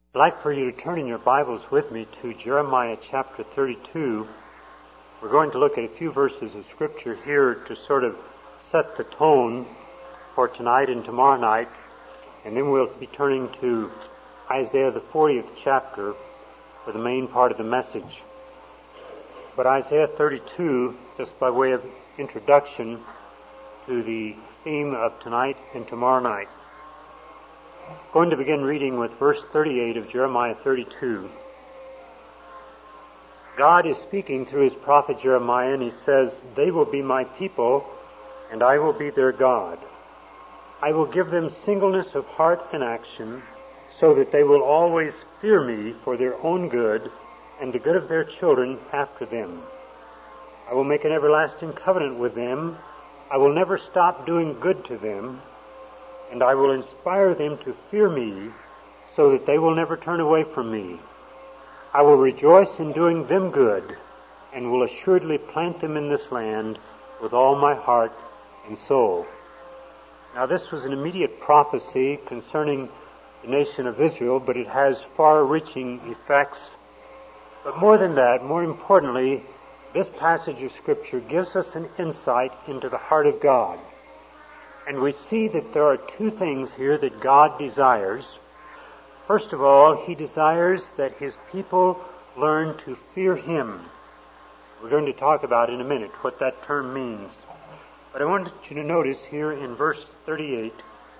I'd like for you to turn in your Bibles with me to Jeremiah chapter 32. We're going to look at a few verses of Scripture here to sort of set the tone for tonight and tomorrow night. And then we'll be turning to Isaiah the 40th chapter for the main part of the message. But Isaiah 32, just by way of introduction to the theme of tonight and tomorrow night. I'm going to begin reading with verse 38 of Jeremiah 32. God is speaking through his prophet Jeremiah, and he says, "They will be my people, and I will be their God. I will give them singleness of heart and action, so that they will always fear me for their own good and the good of their children after them. I will make an everlasting covenant with them. I will never stop doing good to them, and I will inspire them to fear me, so that they will never turn away from me. I will rejoice in doing them good, and will assuredly plant them in this land with all my heart and soul." Now this was an immediate prophecy concerning the nation of Israel, but it has far-reaching effects. But more than that, more importantly, this passage of Scripture gives us an insight into the heart of God. And we see that there are two things here that God desires. First of all, he desires that his people learn to fear him. We're going to talk about in a minute what that term means. But I wanted you to notice here in verse 39,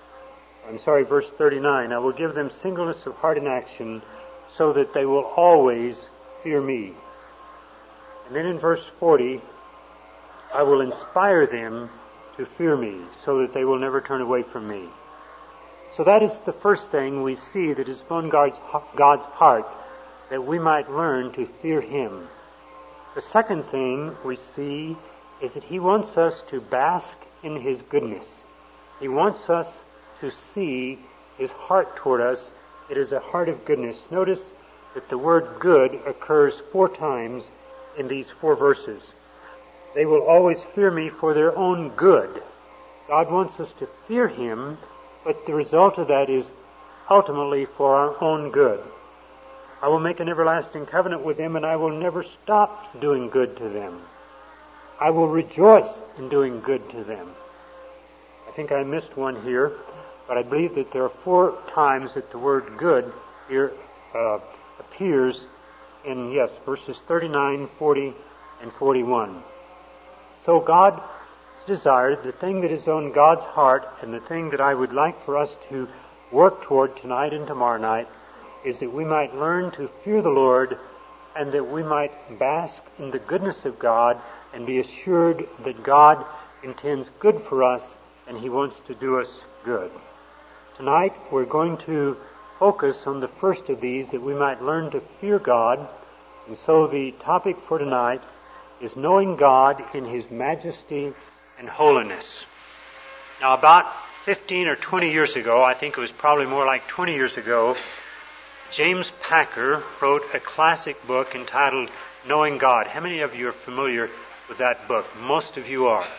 I will give them singleness of heart and action, so that they will always fear me. And then in verse 40, I will inspire them to fear me, so that they will never turn away from me. So that is the first thing we see that is on God's heart, that we might learn to fear him. The second thing we see is that he wants us to bask in his goodness. He wants us to see his heart toward us. It is a heart of goodness. Notice that the word good occurs 4 times in these 4 verses. They will always fear me for their own good. God wants us to fear him, but the result of that is ultimately for our own good. I will make an everlasting covenant with them, and I will never stop doing good to them. I will rejoice in doing good to them. I think I missed one here, but I believe that there are 4 times that the word good here appears in, verses 39, 40, and 41. So God desired, the thing that is on God's heart, and the thing that I would like for us to work toward tonight and tomorrow night, is that we might learn to fear the Lord, and that we might bask in the goodness of God, and be assured that God intends good for us, and he wants to do us good. Tonight we're going to focus on the first of these, that we might learn to fear God. And so the topic for tonight is knowing God in his majesty and holiness. Now about 15 or 20 years ago, I think it was probably more like 20 years ago, James Packer wrote a classic book entitled Knowing God. How many of you are familiar with that book? Most of you are.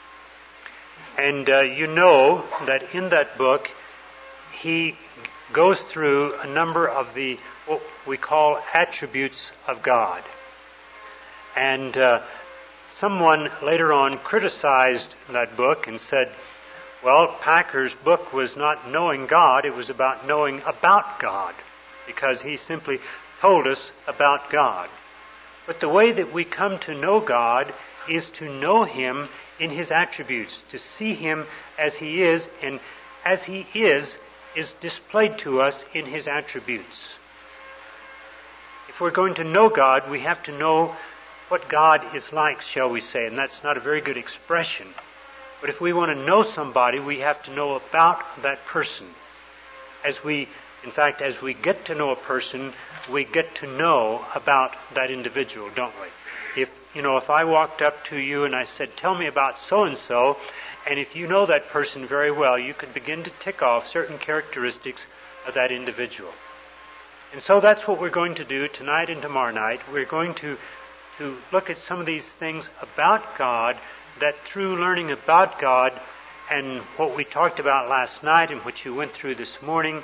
And you know that in that book, he goes through a number of the what we call attributes of God. And someone later on criticized that book and said, well, Packer's book was not knowing God, it was about knowing about God, because he simply told us about God. But the way that we come to know God is to know him in his attributes, to see him as he is, and as he is displayed to us in his attributes. If we're going to know God, we have to know what God is like, shall we say, and that's not a very good expression. But if we want to know somebody, we have to know about that person. As we get to know a person, we get to know about that individual, don't we? If I walked up to you and I said, tell me about so-and-so, and if you know that person very well, you could begin to tick off certain characteristics of that individual. And so that's what we're going to do tonight and tomorrow night. We're going to look at some of these things about God, that through learning about God and what we talked about last night and what you went through this morning,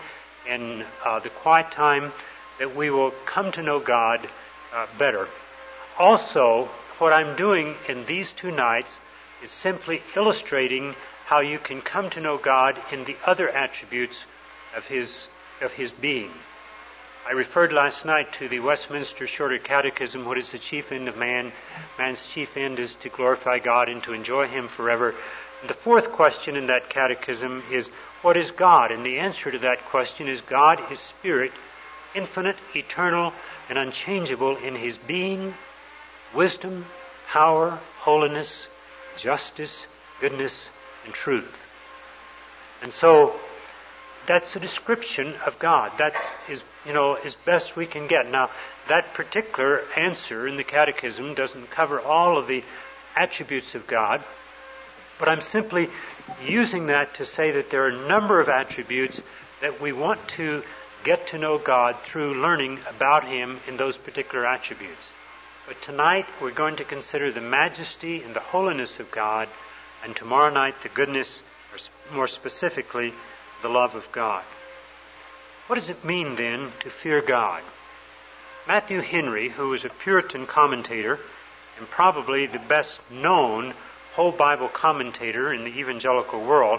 in the quiet time, that we will come to know God better. Also, what I'm doing in these 2 nights is simply illustrating how you can come to know God in the other attributes of His being. I referred last night to the Westminster Shorter Catechism. What is the chief end of man? Man's chief end is to glorify God and to enjoy Him forever. And the 4th question in that catechism is, what is God? And the answer to that question is, God is Spirit, infinite, eternal, and unchangeable in His being, wisdom, power, holiness, justice, goodness, and truth. And so, that's a description of God. That is, as best we can get. Now, that particular answer in the Catechism doesn't cover all of the attributes of God, but I'm simply using that to say that there are a number of attributes that we want to get to know God through learning about Him in those particular attributes. But tonight we're going to consider the majesty and the holiness of God, and tomorrow night the goodness, or more specifically, the love of God. What does it mean then to fear God? Matthew Henry, who was a Puritan commentator and probably the best known whole Bible commentator in the evangelical world,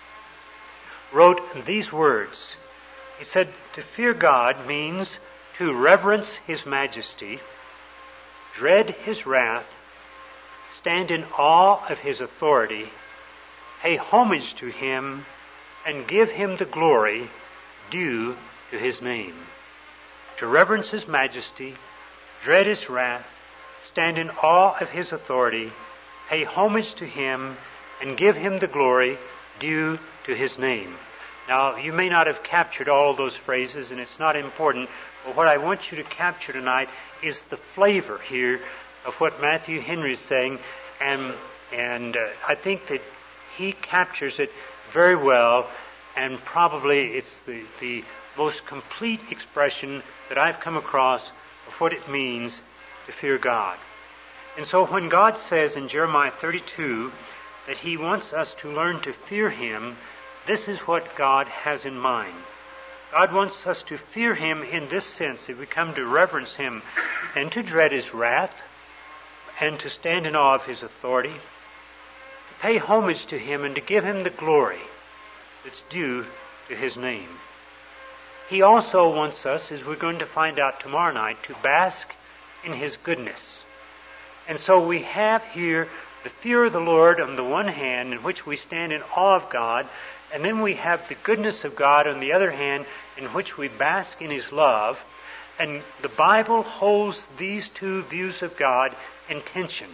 wrote these words. He said, to fear God means to reverence His majesty, dread His wrath, stand in awe of His authority, pay homage to Him, and give Him the glory due to His name. To reverence His majesty, dread His wrath, stand in awe of His authority, pay homage to Him, and give Him the glory due to His name. Now, you may not have captured all of those phrases, and it's not important, but what I want you to capture tonight is the flavor here of what Matthew Henry is saying, and I think that he captures it very well, and probably it's the most complete expression that I've come across of what it means to fear God. And so when God says in Jeremiah 32 that He wants us to learn to fear Him, this is what God has in mind. God wants us to fear Him in this sense, that we come to reverence Him and to dread His wrath and to stand in awe of His authority, to pay homage to Him and to give Him the glory that's due to His name. He also wants us, as we're going to find out tomorrow night, to bask in His goodness. And so we have here the fear of the Lord on the one hand, in which we stand in awe of God, and then we have the goodness of God on the other hand, in which we bask in His love. And the Bible holds these two views of God in tension.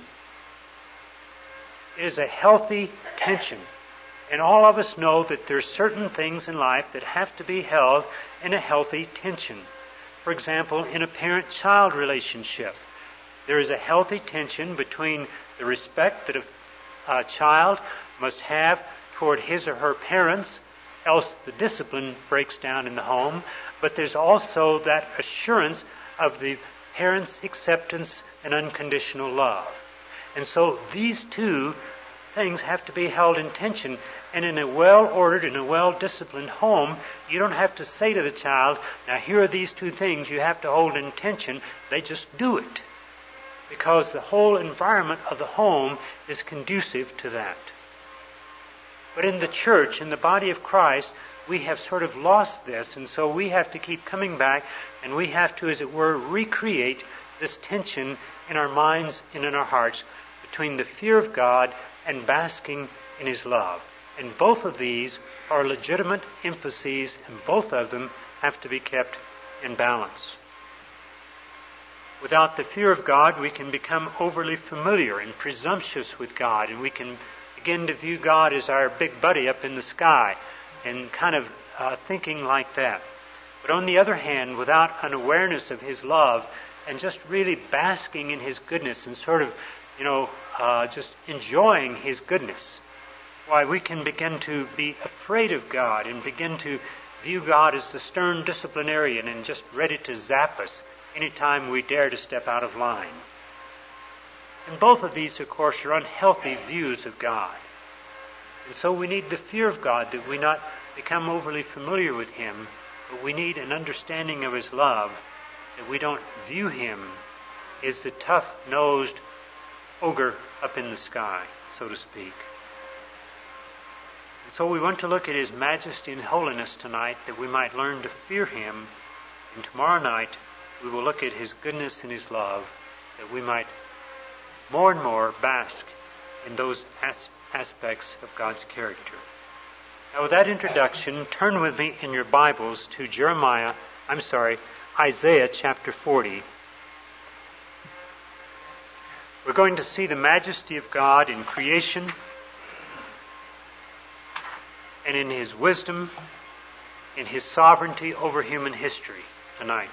It is a healthy tension. And all of us know that there are certain things in life that have to be held in a healthy tension. For example, in a parent-child relationship, there is a healthy tension between the respect that a child must have toward his or her parents, else the discipline breaks down in the home. But there's also that assurance of the parent's acceptance and unconditional love. And so these two things have to be held in tension. And in a well-ordered and a well-disciplined home, you don't have to say to the child, now here are these two things you have to hold in tension. They just do it. Because the whole environment of the home is conducive to that. But in the church, in the body of Christ, we have sort of lost this, and so we have to keep coming back, and we have to, as it were, recreate this tension in our minds and in our hearts between the fear of God and basking in His love. And both of these are legitimate emphases, and both of them have to be kept in balance. Without the fear of God, we can become overly familiar and presumptuous with God, and we can begin to view God as our big buddy up in the sky, and kind of thinking like that. But on the other hand, without an awareness of His love, and just really basking in His goodness, and sort of, just enjoying His goodness, why, we can begin to be afraid of God, and begin to view God as the stern disciplinarian, and just ready to zap us anytime we dare to step out of line. And both of these, of course, are unhealthy views of God. And so we need the fear of God, that we not become overly familiar with Him, but we need an understanding of His love, that we don't view Him as the tough-nosed ogre up in the sky, so to speak. And so we want to look at His majesty and holiness tonight, that we might learn to fear Him. And tomorrow night we will look at His goodness and His love, that we might more and more bask in those aspects of God's character. Now with that introduction, turn with me in your Bibles to Isaiah chapter 40. We're going to see the majesty of God in creation and in His wisdom, in His sovereignty over human history tonight.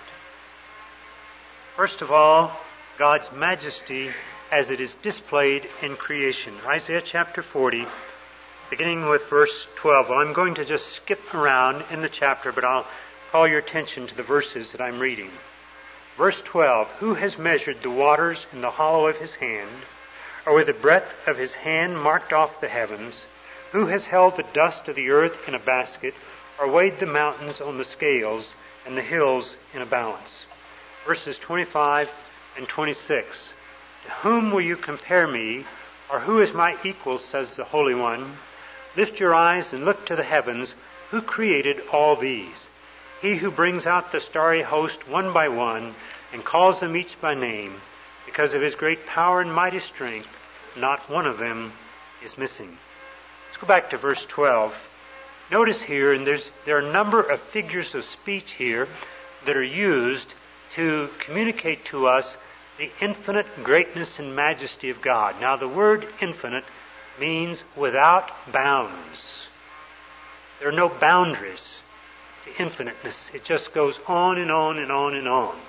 First of all, God's majesty as it is displayed in creation. Isaiah chapter 40, beginning with verse 12. Well, I'm going to just skip around in the chapter, but I'll call your attention to the verses that I'm reading. Verse 12, who has measured the waters in the hollow of His hand, or with the breadth of His hand marked off the heavens? Who has held the dust of the earth in a basket, or weighed the mountains on the scales, and the hills in a balance? Verses 25 and 26. To whom will you compare me, or who is my equal, says the Holy One? Lift your eyes and look to the heavens. Who created all these? He who brings out the starry host one by one and calls them each by name. Because of His great power and mighty strength, not one of them is missing. Let's go back to verse 12. Notice here, and there are a number of figures of speech here that are used to communicate to us the infinite greatness and majesty of God. Now, the word infinite means without bounds. There are no boundaries to infiniteness. It just goes on and on and on and on.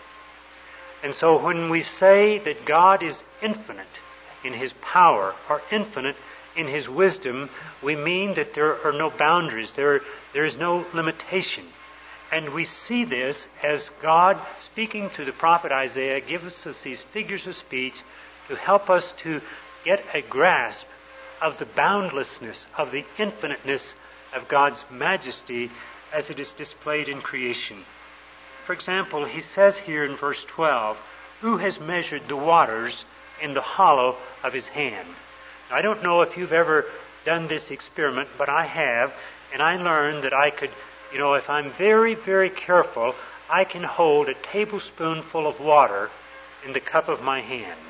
And so when we say that God is infinite in His power, or infinite in His wisdom, we mean that there are no boundaries. There is no limitation. And we see this as God, speaking through the prophet Isaiah, gives us these figures of speech to help us to get a grasp of the boundlessness, of the infiniteness of God's majesty as it is displayed in creation. For example, He says here in verse 12, who has measured the waters in the hollow of His hand? Now, I don't know if you've ever done this experiment, but I have, and I learned that I could, if I'm very, very careful, I can hold a tablespoonful of water in the cup of my hand.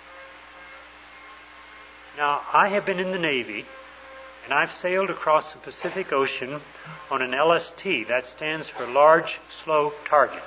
Now, I have been in the Navy, and I've sailed across the Pacific Ocean on an LST. That stands for Large Slow Target.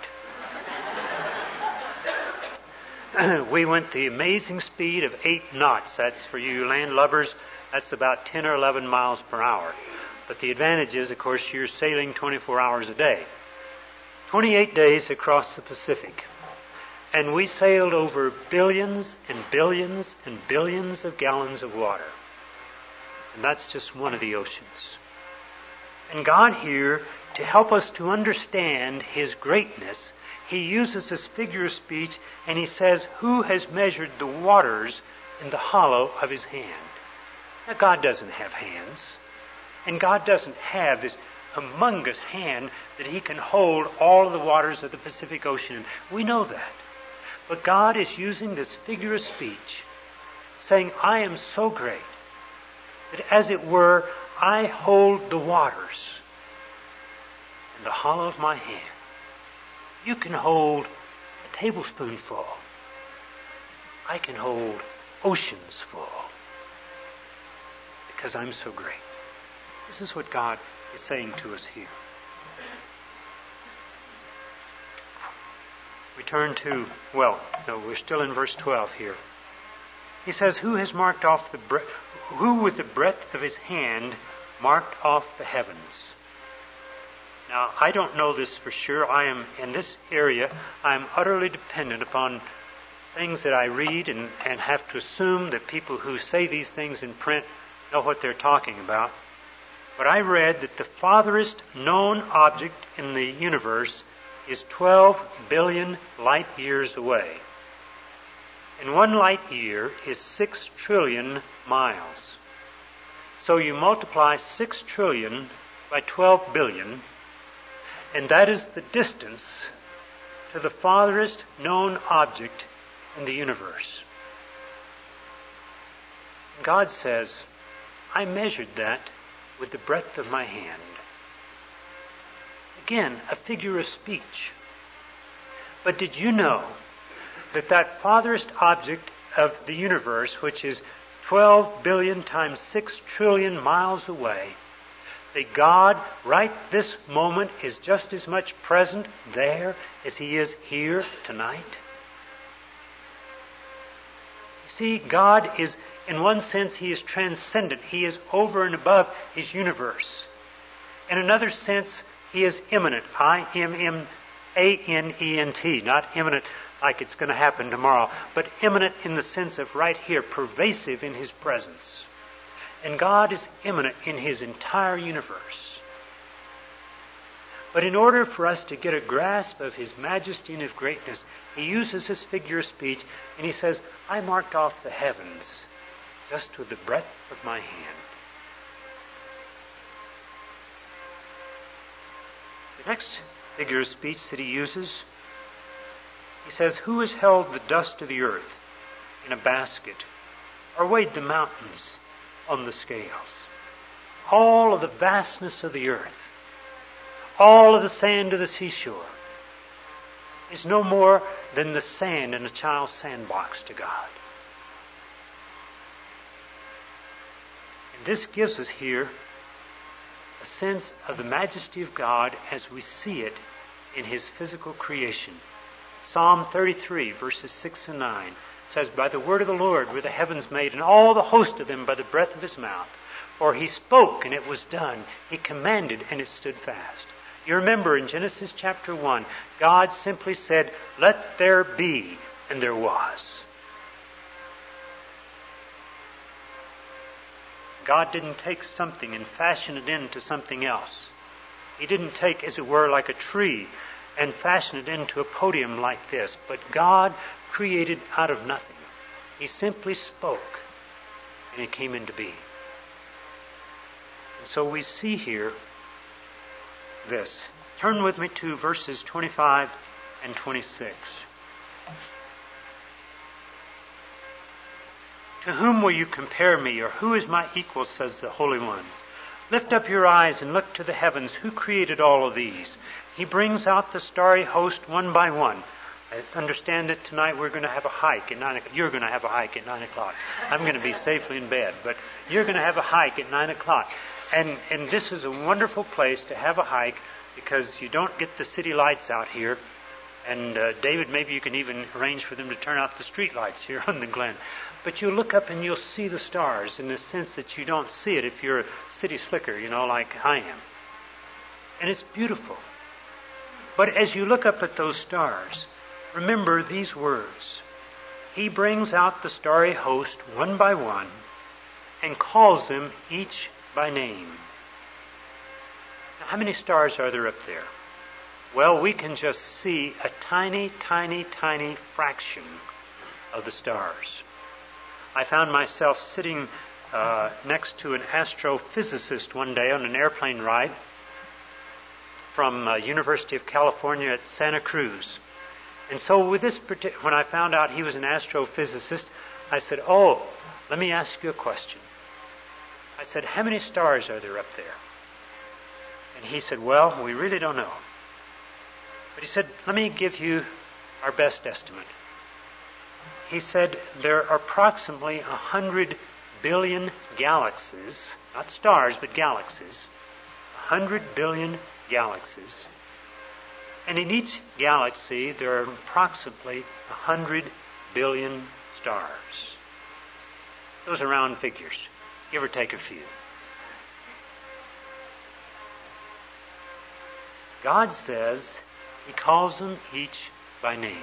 We went the amazing speed of 8 knots. That's for you landlubbers. That's about 10 or 11 miles per hour. But the advantage is, of course, you're sailing 24 hours a day. 28 days across the Pacific. And we sailed over billions and billions and billions of gallons of water. And that's just one of the oceans. And God here, to help us to understand His greatness, He uses this figure of speech, and He says, who has measured the waters in the hollow of His hand? Now, God doesn't have hands. And God doesn't have this humongous hand that He can hold all of the waters of the Pacific Ocean. We know that. But God is using this figure of speech, saying, I am so great that, as it were, I hold the waters in the hollow of my hand. You can hold a tablespoonful. I can hold oceans full because I'm so great. This is what God is saying to us here. We turn to, we're still in verse 12 here. He says, who has marked off who with the breadth of his hand marked off the heavens? Now, I don't know this for sure. I am, in this area, I am utterly dependent upon things that I read and have to assume that people who say these things in print know what they're talking about. But I read that the farthest known object in the universe is 12 billion light years away. And 1 light year is 6 trillion miles. So you multiply 6 trillion by 12 billion, And that is the distance to the farthest known object in the universe. God says, I measured that with the breadth of my hand. Again, a figure of speech. But did you know that that farthest object of the universe, which is 12 billion times 6 trillion miles away, that God, right this moment, is just as much present there as He is here tonight? You see, God is, in one sense, He is transcendent. He is over and above His universe. In another sense, He is immanent. I-M-M-A-N-E-N-T. Not imminent like it's going to happen tomorrow, but immanent in the sense of right here, pervasive in His presence. And God is immanent in His entire universe. But in order for us to get a grasp of His majesty and His greatness, He uses this figure of speech, and He says, I marked off the heavens just with the breadth of my hand. The next figure of speech that He uses, He says, who has held the dust of the earth in a basket, or weighed the mountains on the scales? All of the vastness of the earth, all of the sand of the seashore, is no more than the sand in a child's sandbox to God. And this gives us here a sense of the majesty of God as we see it in His physical creation. Psalm 33, verses 6 and 9 says, by the word of the Lord were the heavens made, and all the host of them by the breath of His mouth. For He spoke, and it was done. He commanded, and it stood fast. You remember in Genesis chapter 1, God simply said, let there be, and there was. God didn't take something and fashion it into something else. He didn't take, as it were, like a tree and fashion it into a podium like this. But God created out of nothing. He simply spoke, and it came into being. And so we see here this. Turn with me to verses 25 and 26. To whom will you compare me, or who is my equal, says the Holy One. Lift up your eyes and look to the heavens. Who created all of these? He brings out the starry host one by one. I understand that tonight we're going to have a hike at 9 o'clock. You're going to have a hike at 9 o'clock. I'm going to be safely in bed, but you're going to have a hike at 9 o'clock. And this is a wonderful place to have a hike because you don't get the city lights out here. And David, maybe you can even arrange for them to turn out the street lights here on the Glen. But you'll look up and you'll see the stars in the sense that you don't see it if you're a city slicker, like I am. And it's beautiful. But as you look up at those stars, remember these words. He brings out the starry host one by one and calls them each by name. Now, how many stars are there up there? Well, we can just see a tiny, tiny, tiny fraction of the stars. I found myself sitting next to an astrophysicist one day on an airplane ride from University of California at Santa Cruz. And so with this when I found out he was an astrophysicist, I said, let me ask you a question. I said, how many stars are there up there? And he said, well, we really don't know. But he said, let me give you our best estimate. He said, there are approximately 100 billion galaxies, not stars, but galaxies. 100 billion galaxies. And in each galaxy, there are approximately 100 billion stars. Those are round figures, give or take a few. God says He calls them each by name.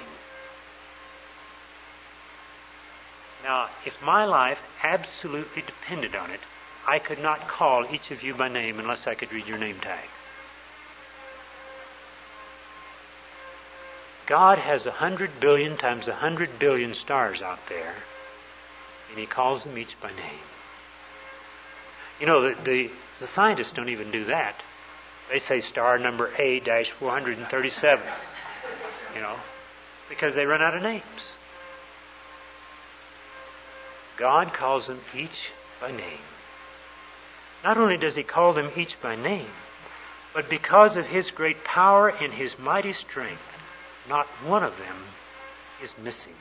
Now, if my life absolutely depended on it, I could not call each of you by name unless I could read your name tag. God has 100 billion times 100 billion stars out there, and He calls them each by name. The scientists don't even do that. They say star number A-437, because they run out of names. God calls them each by name. Not only does He call them each by name, but because of His great power and His mighty strength, not one of them is missing.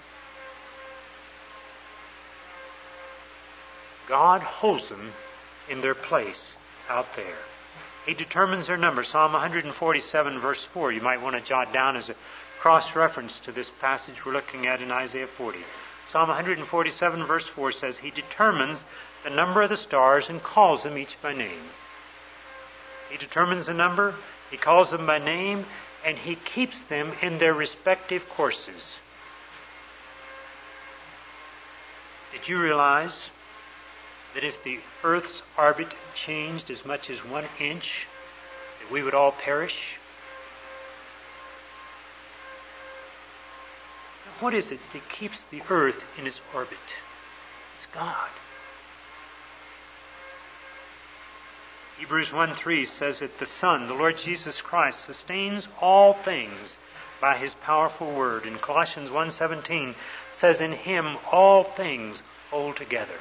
God holds them in their place out there. He determines their number. Psalm 147 verse 4, you might want to jot down as a cross-reference to this passage we're looking at in Isaiah 40. Psalm 147 verse 4 says, He determines the number of the stars and calls them each by name. He determines the number, He calls them by name, and He keeps them in their respective courses. Did you realize that if the Earth's orbit changed as much as 1 inch, that we would all perish? Now, what is it that keeps the Earth in its orbit? It's God. Hebrews 1:3 says that the Son, the Lord Jesus Christ, sustains all things by His powerful word. And Colossians 1:17 says, In Him all things hold together.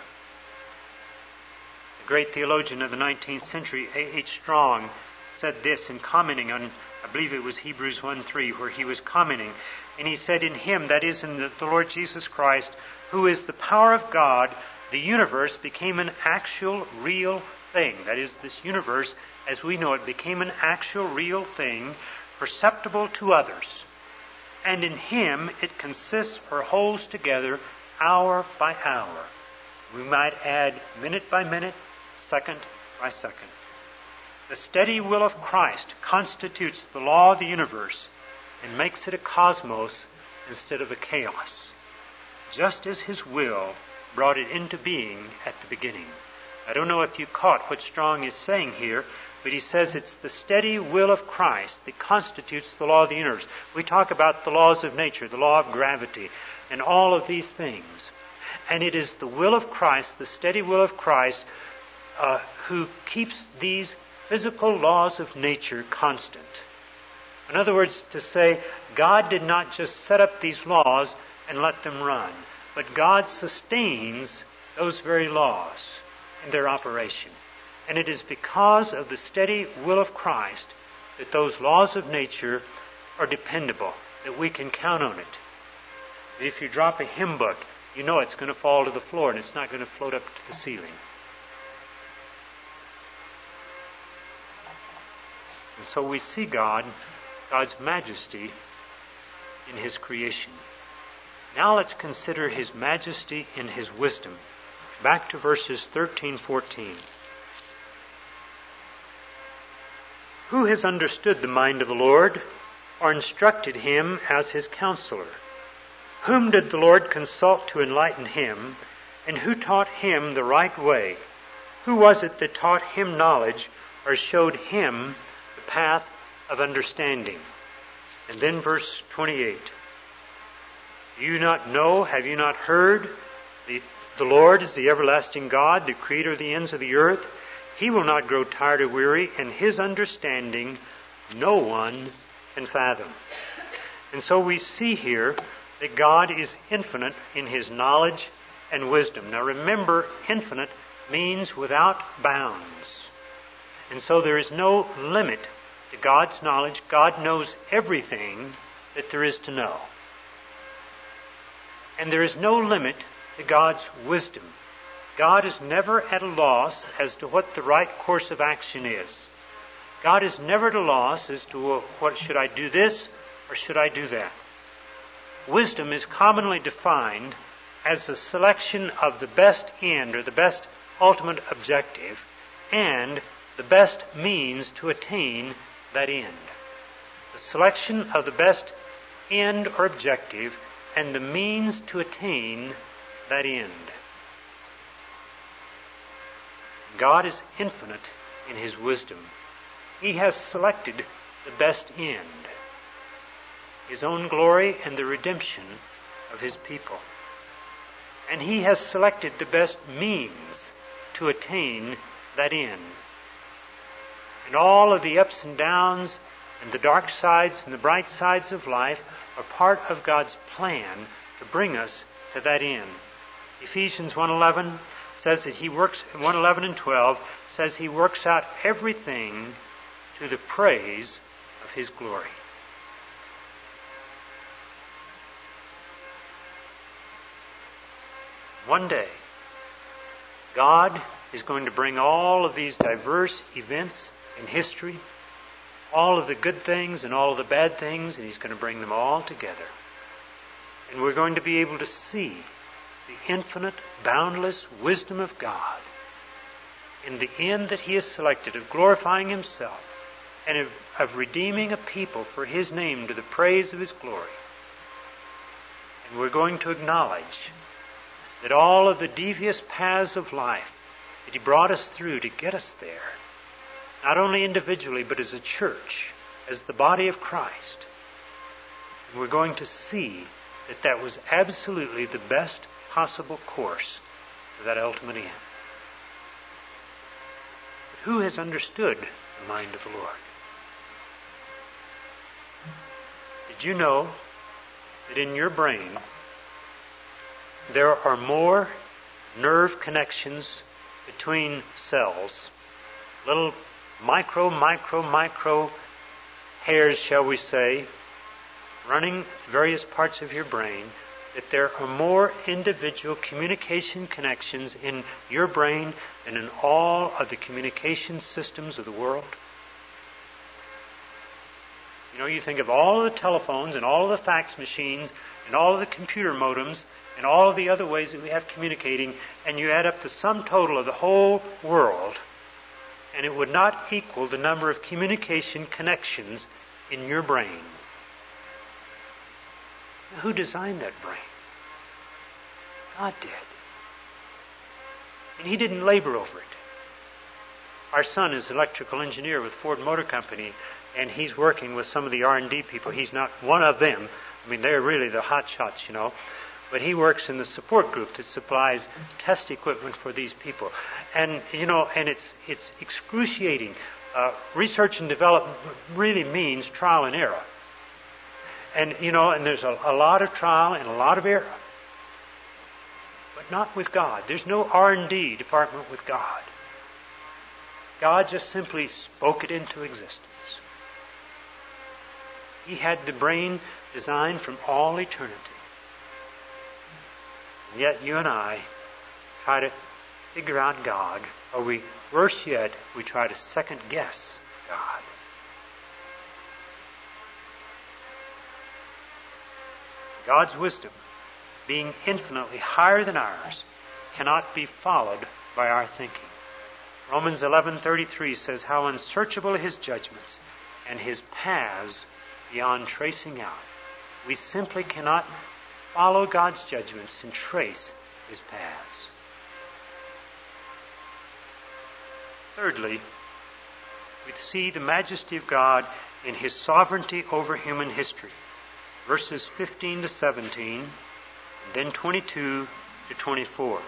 The great theologian of the 19th century, A.H. Strong, said this in commenting on, I believe it was Hebrews 1:3, where he was commenting. And he said, In Him, that is in the Lord Jesus Christ, who is the power of God, the universe became an actual, real thing. That is, this universe, as we know it, became an actual, real thing, perceptible to others. And in Him it consists or holds together hour by hour. We might add minute by minute, second by second. The steady will of Christ constitutes the law of the universe and makes it a cosmos instead of a chaos, just as His will brought it into being at the beginning. I don't know if you caught what Strong is saying here, but he says it's the steady will of Christ that constitutes the law of the universe. We talk about the laws of nature, the law of gravity, and all of these things. And it is the will of Christ, the steady will of Christ, who keeps these physical laws of nature constant. In other words, to say, God did not just set up these laws and let them run, but God sustains those very laws in their operation. And it is because of the steady will of Christ that those laws of nature are dependable, that we can count on it. If you drop a hymn book, you know it's going to fall to the floor and it's not going to float up to the ceiling. And so we see God's majesty in His creation. Now let's consider His majesty in His wisdom. Back to verses 13-14. Who has understood the mind of the Lord, or instructed Him as His counselor? Whom did the Lord consult to enlighten him, and who taught him the right way? Who was it that taught him knowledge, or showed him the path of understanding? And then verse 28. Do you not know, have you not heard? The Lord is the everlasting God, the creator of the ends of the earth. He will not grow tired or weary, and His understanding no one can fathom. And so we see here that God is infinite in His knowledge and wisdom. Now remember, infinite means without bounds. And so there is no limit to God's knowledge. God knows everything that there is to know. And there is no limit to God's wisdom. God is never at a loss as to what the right course of action is. God is never at a loss as to what should I do this or should I do that. Wisdom is commonly defined as the selection of the best end or the best ultimate objective and the best means to attain that end. The selection of the best end or objective and the means to attain that end. God is infinite in His wisdom. He has selected the best end, His own glory and the redemption of His people. And He has selected the best means to attain that end. And all of the ups and downs and the dark sides and the bright sides of life are part of God's plan to bring us to that end. Ephesians 1:11 says that He works, 1:11 and 12 says He works out everything to the praise of His glory. One day, God is going to bring all of these diverse events in history, all of the good things and all of the bad things, and He's going to bring them all together. And we're going to be able to see the infinite, boundless wisdom of God in the end that He has selected of glorifying Himself and of redeeming a people for His name to the praise of His glory. And we're going to acknowledge that all of the devious paths of life that He brought us through to get us there, not only individually but as a church, as the body of Christ, and we're going to see that that was absolutely the best possible course for that ultimate end. But who has understood the mind of the Lord? Did you know that in your brain there are more nerve connections between cells, little micro hairs, shall we say, running various parts of your brain, that there are more individual communication connections in your brain than in all of the communication systems of the world? You know, you think of all of the telephones and all of the fax machines and all of the computer modems and all of the other ways that we have communicating, and you add up the sum total of the whole world, and it would not equal the number of communication connections in your brain. Now, who designed that brain? God did. And He didn't labor over it. Our son is an electrical engineer with Ford Motor Company, and he's working with some of the R&D people. He's not one of them. I mean, they're really the hot shots, you know. But he works in the support group that supplies test equipment for these people. And, you know, and it's excruciating. Research and development really means trial and error. And, you know, and there's a lot of trial and a lot of error. But not with God. There's no R&D department with God. God just simply spoke it into existence. He had the brain designed from all eternity. And yet you and I try to figure out God, or worse yet, we try to second guess God. God's wisdom, being infinitely higher than ours, cannot be followed by our thinking. Romans 11:33 says, how unsearchable are His judgments and His paths beyond tracing out. We simply cannot follow God's judgments and trace His paths. Thirdly, we see the majesty of God in His sovereignty over human history. Verses 15 to 17, and then 22 to 24.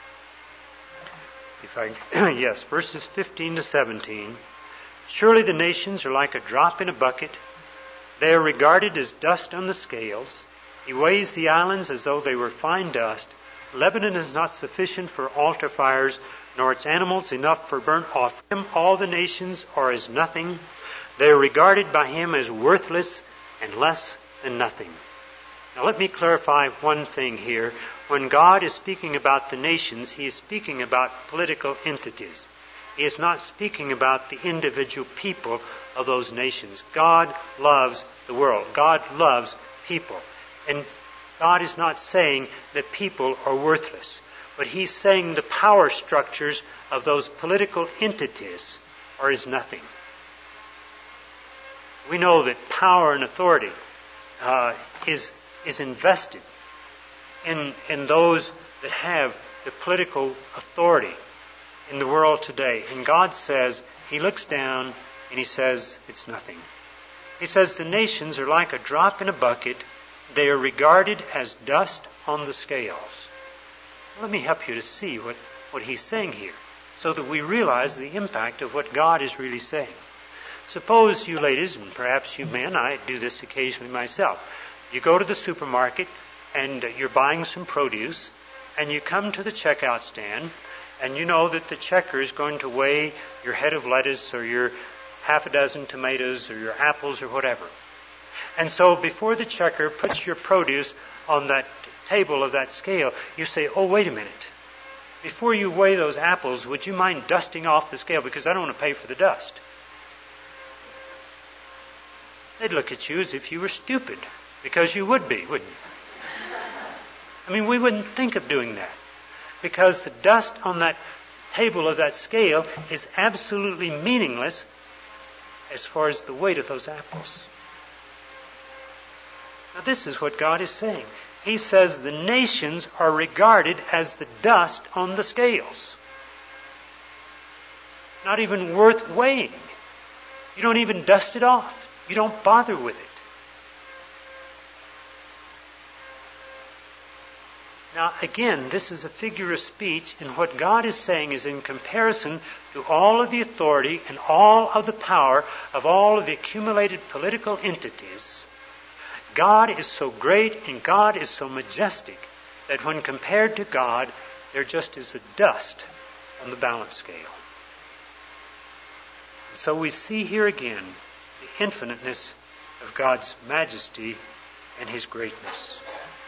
Yes, verses 15 to 17. Surely the nations are like a drop in a bucket. They are regarded as dust on the scales. He weighs the islands as though they were fine dust. Lebanon is not sufficient for altar fires, nor its animals enough for burnt offering. All the nations are as nothing. They are regarded by Him as worthless and less than nothing. Now let me clarify one thing here. When God is speaking about the nations, He is speaking about political entities. He is not speaking about the individual people of those nations. God loves the world. God loves people. And God is not saying that people are worthless, but He's saying the power structures of those political entities are as nothing. We know that power and authority is invested in those that have the political authority in the world today. And God says, He looks down and He says, it's nothing. He says the nations are like a drop in a bucket. They are regarded as dust on the scales. Let me help you to see what He's saying here, so that we realize the impact of what God is really saying. Suppose you ladies, and perhaps you men, I do this occasionally myself, you go to the supermarket and you're buying some produce, and you come to the checkout stand, and you know that the checker is going to weigh your head of lettuce or your half a dozen tomatoes or your apples or whatever. And so before the checker puts your produce on that table of that scale, you say, oh, wait a minute. Before you weigh those apples, would you mind dusting off the scale, because I don't want to pay for the dust? They'd look at you as if you were stupid, because you would be, wouldn't you? I mean, we wouldn't think of doing that, because the dust on that table of that scale is absolutely meaningless as far as the weight of those apples. Now, this is what God is saying. He says the nations are regarded as the dust on the scales. Not even worth weighing. You don't even dust it off. You don't bother with it. Now, again, this is a figure of speech, and what God is saying is in comparison to all of the authority and all of the power of all of the accumulated political entities, God is so great and God is so majestic that when compared to God, there just is the dust on the balance scale. And so we see here again the infiniteness of God's majesty and His greatness.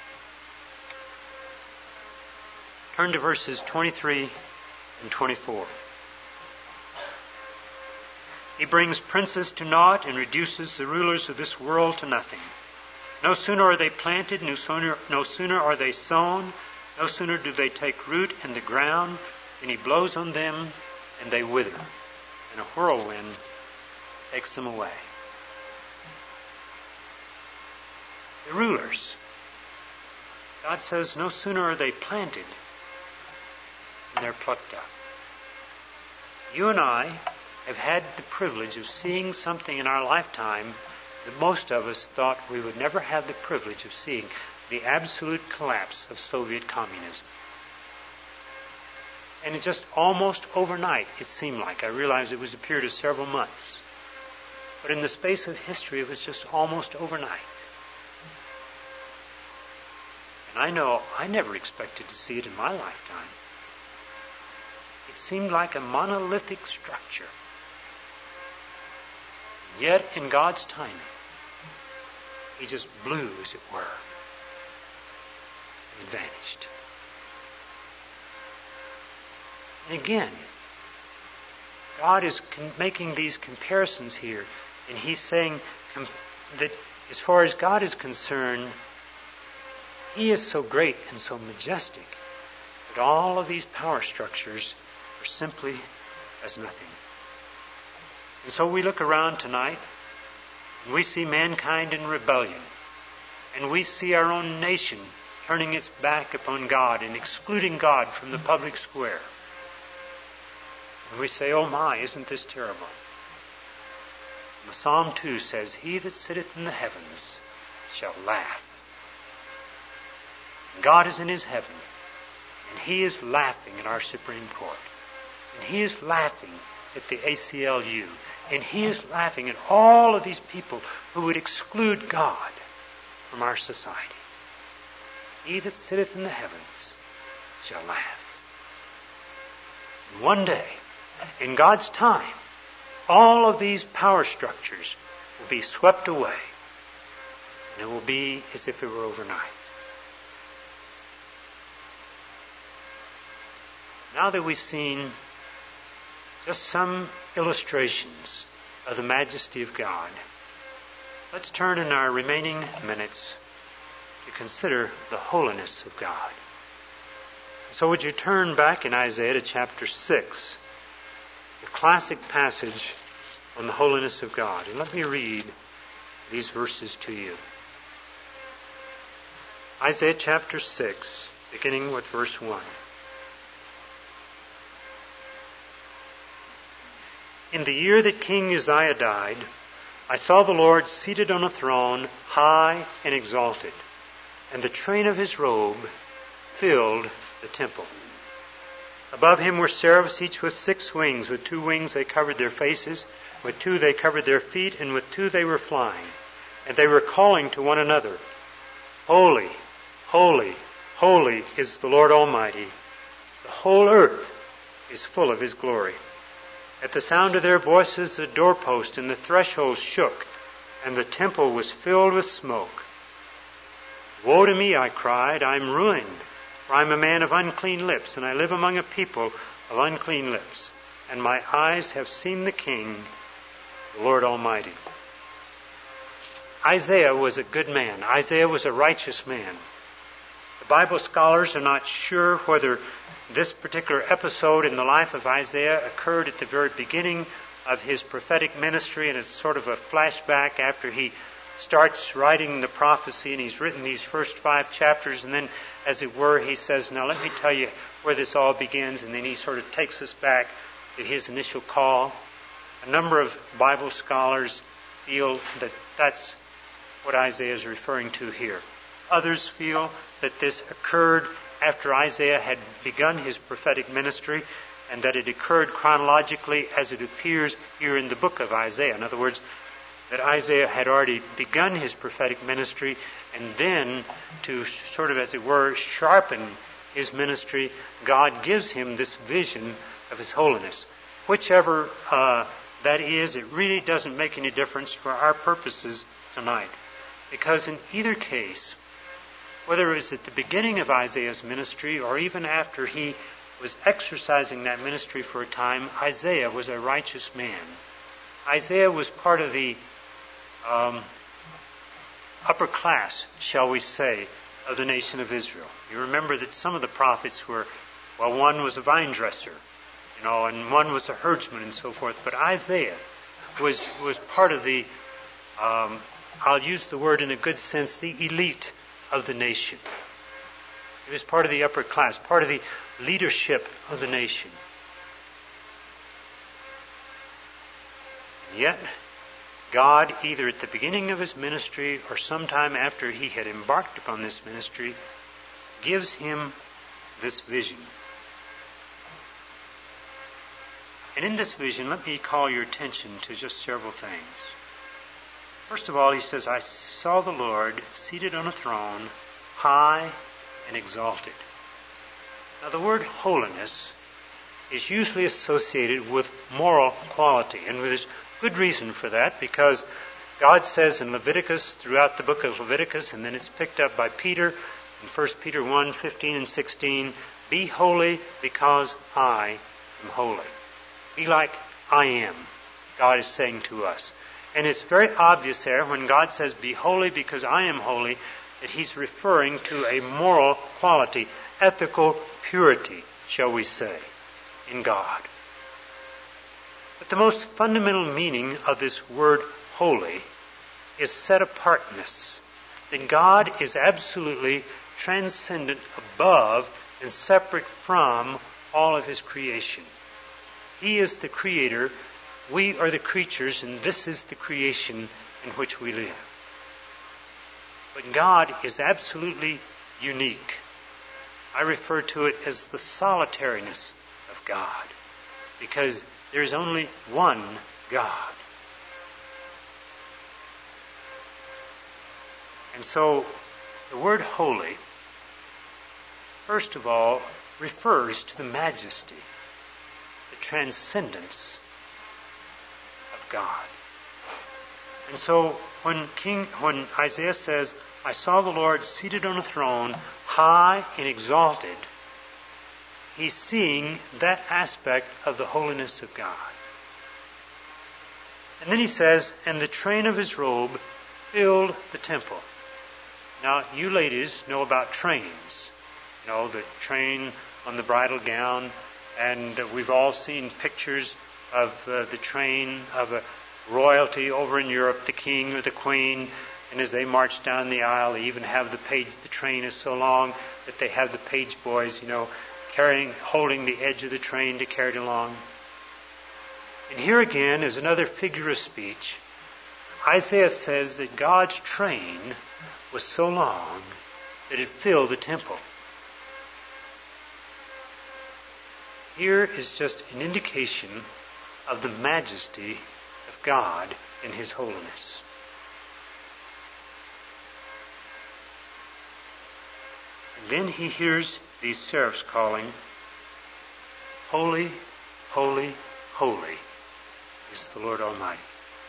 Turn to verses 23 and 24. He brings princes to naught and reduces the rulers of this world to nothing. No sooner are they planted, no sooner are they sown, no sooner do they take root in the ground, than He blows on them and they wither, and a whirlwind takes them away. The rulers, God says, no sooner are they planted than they're plucked up. You and I have had the privilege of seeing something in our lifetime that most of us thought we would never have the privilege of seeing: the absolute collapse of Soviet communism. And it just almost overnight, it seemed like. I realized it was a period of several months. But in the space of history, it was just almost overnight. And I know I never expected to see it in my lifetime. It seemed like a monolithic structure. Yet, in God's timing, He just blew, as it were, and vanished. And again, God is making these comparisons here, and He's saying that as far as God is concerned, He is so great and so majestic that all of these power structures are simply as nothing. And so we look around tonight, and we see mankind in rebellion, and we see our own nation turning its back upon God and excluding God from the public square. And we say, oh my, isn't this terrible? And Psalm 2 says, He that sitteth in the heavens shall laugh. And God is in His heaven, and He is laughing at our Supreme Court. And He is laughing at the ACLU. And He is laughing at all of these people who would exclude God from our society. He that sitteth in the heavens shall laugh. And one day, in God's time, all of these power structures will be swept away. And it will be as if it were overnight. Now that we've seen just some illustrations of the majesty of God, let's turn in our remaining minutes to consider the holiness of God. So would you turn back in Isaiah to chapter 6, the classic passage on the holiness of God. And let me read these verses to you. Isaiah chapter 6, beginning with verse 1. In the year that King Uzziah died, I saw the Lord seated on a throne, high and exalted, and the train of His robe filled the temple. Above him were seraphs, each with 6 wings. With 2 wings they covered their faces, with 2 they covered their feet, and with 2 they were flying. And they were calling to one another, Holy, holy, holy is the Lord Almighty. The whole earth is full of his glory. At the sound of their voices the doorpost and the threshold shook, and the temple was filled with smoke. Woe to me, I cried, I am ruined, for I am a man of unclean lips, and I live among a people of unclean lips, and my eyes have seen the King, the Lord Almighty. Isaiah was a good man. Isaiah was a righteous man. The Bible scholars are not sure whether this particular episode in the life of Isaiah occurred at the very beginning of his prophetic ministry, and it's sort of a flashback after he starts writing the prophecy, and he's written these first 5 chapters, and then, as it were, he says, now let me tell you where this all begins, and then he sort of takes us back to his initial call. A number of Bible scholars feel that that's what Isaiah is referring to here. Others feel that this occurred after Isaiah had begun his prophetic ministry, and that it occurred chronologically as it appears here in the book of Isaiah. In other words, that Isaiah had already begun his prophetic ministry, and then to sort of, as it were, sharpen his ministry, God gives him this vision of his holiness. Whichever that is, it really doesn't make any difference for our purposes tonight. Because in either case, whether it was at the beginning of Isaiah's ministry or even after he was exercising that ministry for a time, Isaiah was a righteous man. Isaiah was part of the upper class, shall we say, of the nation of Israel. You remember that some of the prophets were, well, one was a vine dresser, and one was a herdsman and so forth. But Isaiah was part of the, I'll use the word in a good sense, the elite of the nation. He was part of the upper class, part of the leadership of the nation. And yet, God, either at the beginning of his ministry or sometime after he had embarked upon this ministry, gives him this vision. And in this vision, let me call your attention to just several things. First of all, he says, I saw the Lord seated on a throne, high and exalted. Now, the word holiness is usually associated with moral quality, and there's good reason for that, because God says in Leviticus, throughout the book of Leviticus, and then it's picked up by Peter in 1 Peter 1, 15 and 16, be holy because I am holy. Be like I am, God is saying to us. And it's very obvious there when God says, be holy because I am holy, that he's referring to a moral quality, ethical purity, shall we say, in God. But the most fundamental meaning of this word holy is set apartness. That God is absolutely transcendent, above, and separate from all of his creation. He is the creator, we are the creatures, and this is the creation in which we live. But God is absolutely unique. I refer to it as the solitariness of God, because there is only one God. And so, the word holy, first of all, refers to the majesty, the transcendence of God. And so, when Isaiah says, I saw the Lord seated on a throne, high and exalted, he's seeing that aspect of the holiness of God. And then he says, and the train of his robe filled the temple. Now, you ladies know about trains. You know, the train on the bridal gown, and we've all seen pictures of the train of a royalty over in Europe, the king or the queen, and as they march down the aisle, they even have the train is so long that they have the page boys, holding the edge of the train to carry it along. And here again is another figure of speech. Isaiah says that God's train was so long that it filled the temple. Here is just an indication of the majesty of God in His holiness. And then he hears these seraphs calling, "Holy, holy, holy is the Lord Almighty."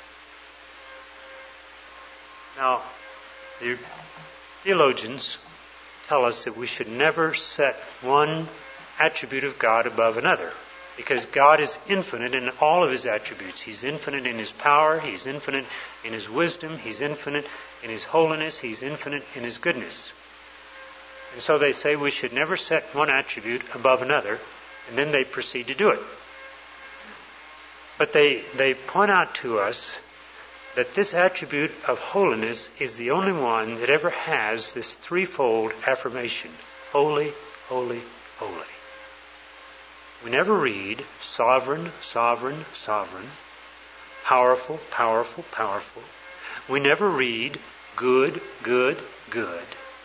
Now, the theologians tell us that we should never set one attribute of God above another, because God is infinite in all of His attributes. He's infinite in His power, He's infinite in His wisdom, He's infinite in His holiness, He's infinite in His goodness. And so they say we should never set one attribute above another, and then they proceed to do it. But they point out to us that this attribute of holiness is the only one that ever has this threefold affirmation: holy, holy, holy. We never read sovereign, sovereign, sovereign, powerful, powerful, powerful. We never read good, good, good.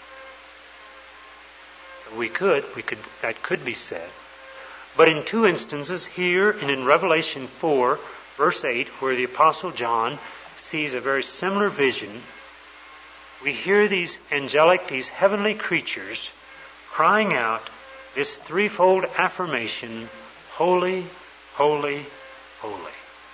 We could, that could be said. But in two instances, here and in Revelation 4, verse 8, where the Apostle John sees a very similar vision, we hear these angelic, these heavenly creatures crying out this threefold affirmation: holy, holy, holy.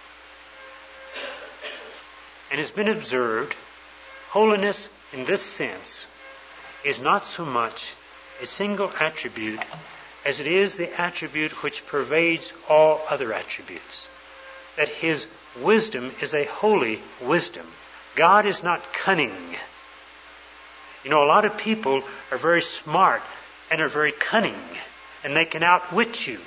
And it's been observed, holiness in this sense is not so much a single attribute as it is the attribute which pervades all other attributes. That His wisdom is a holy wisdom. God is not cunning. You know, a lot of people are very smart and are very cunning, and they can outwit you.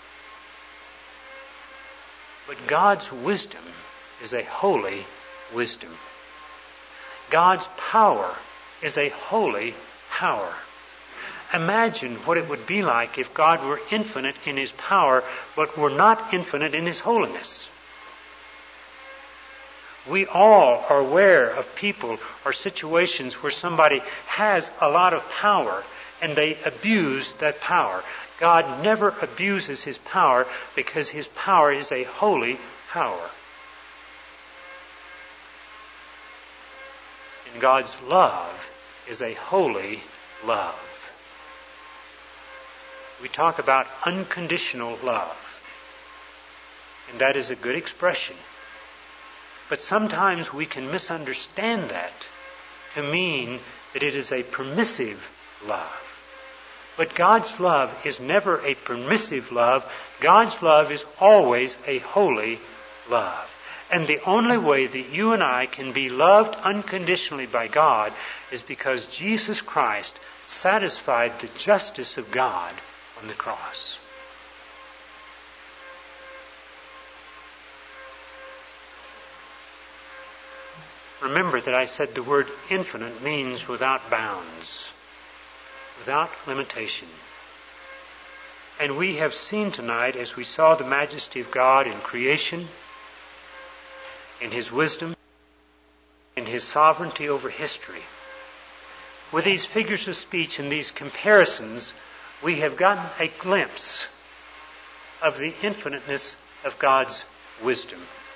But God's wisdom is a holy wisdom. God's power is a holy power. Imagine what it would be like if God were infinite in His power, but were not infinite in His holiness. We all are aware of people or situations where somebody has a lot of power and they abuse that power. God never abuses His power because His power is a holy power. And God's love is a holy love. We talk about unconditional love, and that is a good expression. But sometimes we can misunderstand that to mean that it is a permissive love. But God's love is never a permissive love. God's love is always a holy love. And the only way that you and I can be loved unconditionally by God is because Jesus Christ satisfied the justice of God on the cross. Remember that I said the word infinite means without bounds, without limitation. And we have seen tonight, as we saw the majesty of God in creation, in His wisdom, in His sovereignty over history. With these figures of speech and these comparisons, we have gotten a glimpse of the infiniteness of God's wisdom.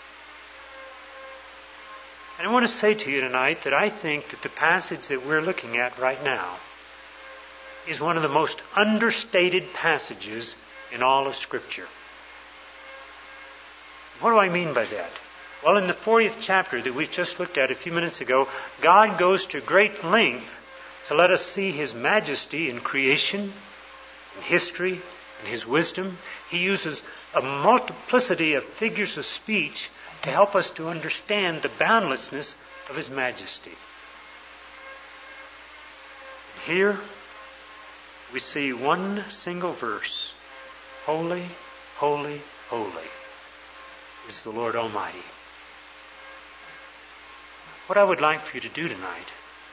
And I want to say to you tonight that I think that the passage that we're looking at right now is one of the most understated passages in all of Scripture. What do I mean by that? Well, in the 40th chapter that we've just looked at a few minutes ago, God goes to great length to let us see His majesty in creation, in history, in His wisdom. He uses a multiplicity of figures of speech to help us to understand the boundlessness of His majesty. And here we see one single verse: holy, holy, holy is the Lord Almighty. What I would like for you to do tonight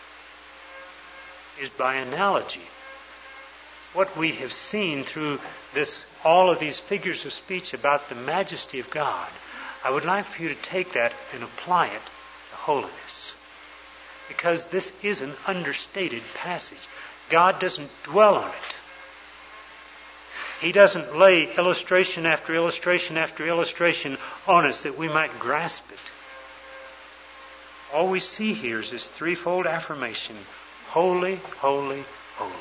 is, by analogy, what we have seen through all of these figures of speech about the majesty of God, I would like for you to take that and apply it to holiness. Because this is an understated passage. God doesn't dwell on it. He doesn't lay illustration after illustration after illustration on us that we might grasp it. All we see here is this threefold affirmation: holy, holy, holy.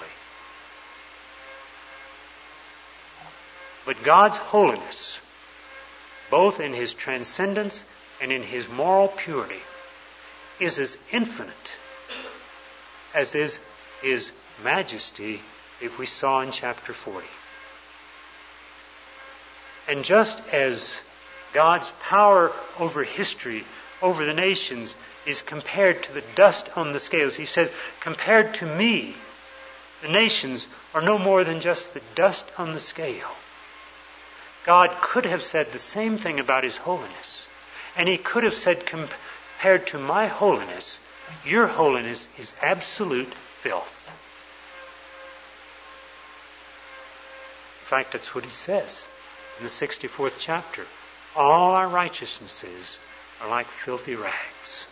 But God's holiness, both in His transcendence and in His moral purity, is as infinite as is His majesty, if we saw in chapter 40. And just as God's power over history, over the nations, is compared to the dust on the scales, He said, compared to me, the nations are no more than just the dust on the scale. God could have said the same thing about His holiness. And He could have said, compared to my holiness, your holiness is absolute filth. In fact, that's what He says in the 64th chapter. All our righteousnesses are like filthy rags.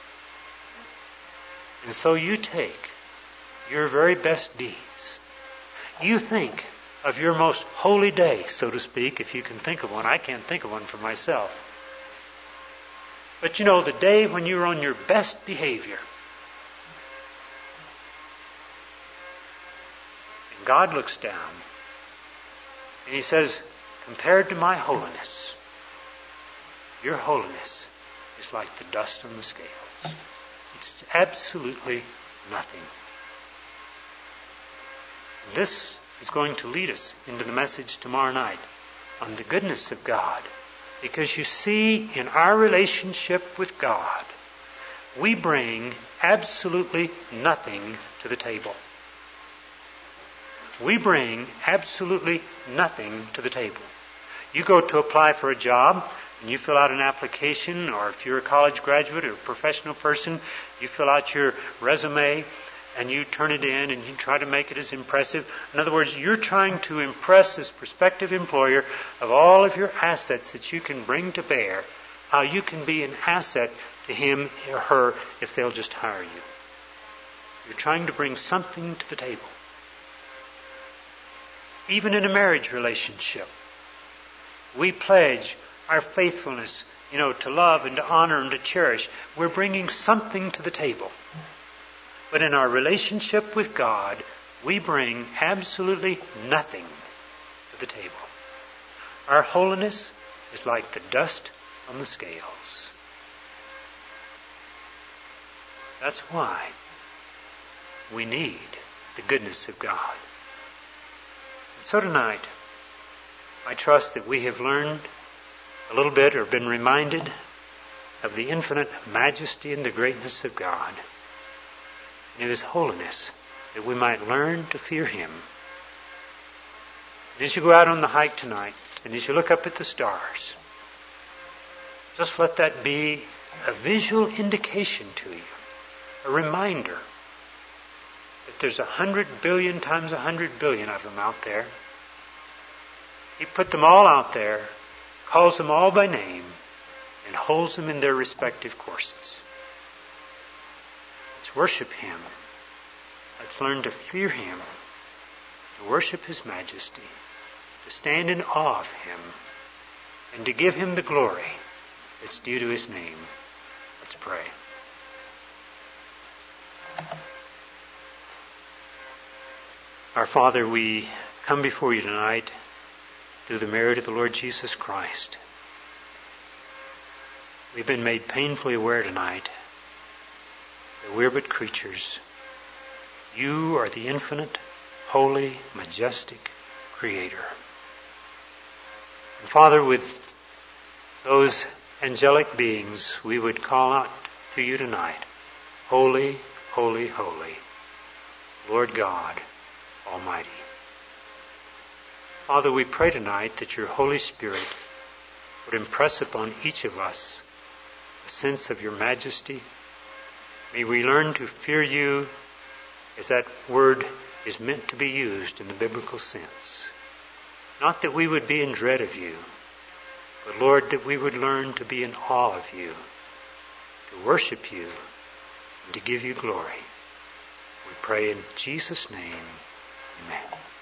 And so you take your very best deeds. You think of your most holy day, so to speak, if you can think of one. I can't think of one for myself. But you know, the day when you're on your best behavior. And God looks down and He says, compared to my holiness, your holiness is like the dust on the scales. It's absolutely nothing. This is going to lead us into the message tomorrow night on the goodness of God. Because you see, in our relationship with God, we bring absolutely nothing to the table. We bring absolutely nothing to the table. You go to apply for a job, and you fill out an application, or if you're a college graduate or a professional person, you fill out your resume, and you turn it in, and you try to make it as impressive. In other words, you're trying to impress this prospective employer of all of your assets that you can bring to bear, how you can be an asset to him or her if they'll just hire you. You're trying to bring something to the table. Even in a marriage relationship, we pledge our faithfulness, to love and to honor and to cherish. We're bringing something to the table. But in our relationship with God, we bring absolutely nothing to the table. Our holiness is like the dust on the scales. That's why we need the goodness of God. And so tonight, I trust that we have learned a little bit or been reminded of the infinite majesty and the greatness of God and of His holiness, that we might learn to fear Him. And as you go out on the hike tonight, and as you look up at the stars, just let that be a visual indication to you, a reminder that there's 100 billion times 100 billion of them out there. He put them all out there, calls them all by name, and holds them in their respective courses. Let's worship Him. Let's learn to fear Him, to worship His majesty, to stand in awe of Him, and to give Him the glory that's due to His name. Let's pray. Our Father, we come before You tonight through the merit of the Lord Jesus Christ. We've been made painfully aware tonight that we're but creatures. You are the infinite, holy, majestic Creator. And Father, with those angelic beings, we would call out to You tonight, holy, holy, holy, Lord God Almighty. Father, we pray tonight that Your Holy Spirit would impress upon each of us a sense of Your majesty. May we learn to fear You as that word is meant to be used in the biblical sense. Not that we would be in dread of You, but Lord, that we would learn to be in awe of You, to worship You, and to give You glory. We pray in Jesus' name, amen.